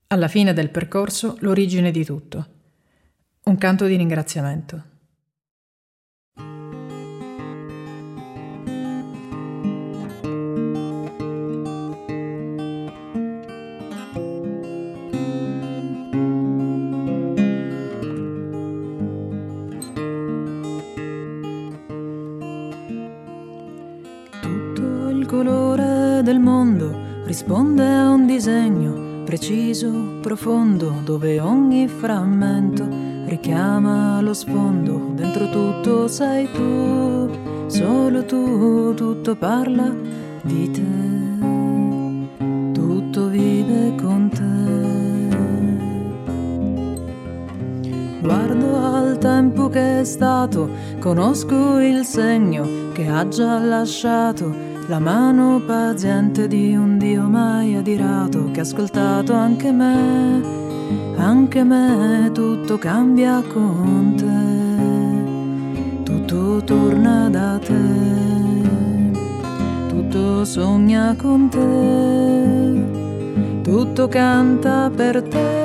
Alla fine del percorso, l'origine di tutto. Un canto di ringraziamento. Tutto il colore del mondo risponde a un disegno preciso, profondo, dove ogni frammento richiama lo sfondo. Dentro tutto sei tu, solo tu, tutto parla di te, tutto vive con te. Guardo al tempo che è stato, conosco il segno che ha già lasciato, la mano paziente di un Dio mai adirato, che ha ascoltato anche me, tutto cambia con te, tutto torna da te, tutto sogna con te, tutto canta per te.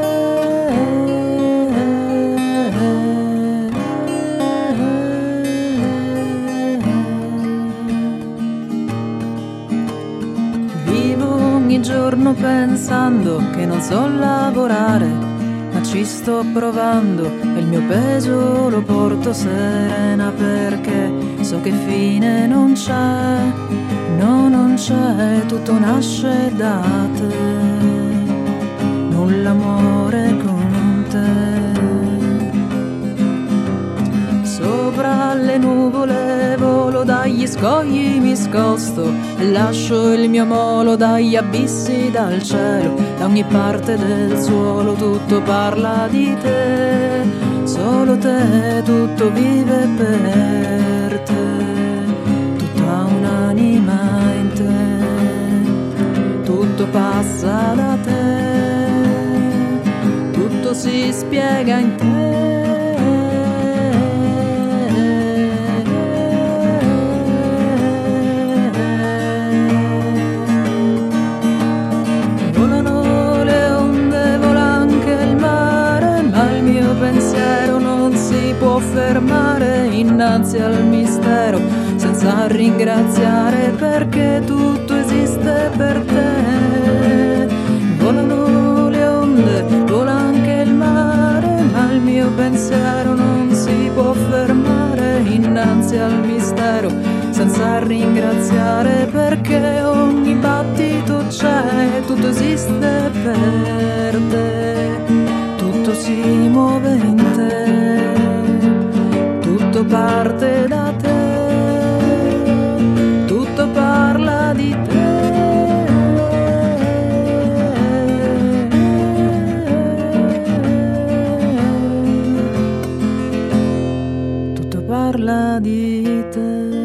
Ogni giorno pensando che non so lavorare, ma ci sto provando e il mio peso lo porto serena, perché so che fine non c'è, no, non c'è, tutto nasce da te, nulla muore con te. Sopra le nuvole volo, dagli scogli mi scosto e lascio il mio molo, dagli abissi, dal cielo, da ogni parte del suolo. Tutto parla di te, solo te, tutto vive per te, tutto ha un'anima in te, tutto passa da te, tutto si spiega in te. Fermare innanzi al mistero senza ringraziare, perché tutto esiste per te. Volano le onde, vola anche il mare, ma il mio pensiero non si può fermare innanzi al mistero senza ringraziare, perché ogni battito c'è, tutto esiste per te, tutto si muove in te, tutto parte da te, tutto parla di te. Tutto parla di te.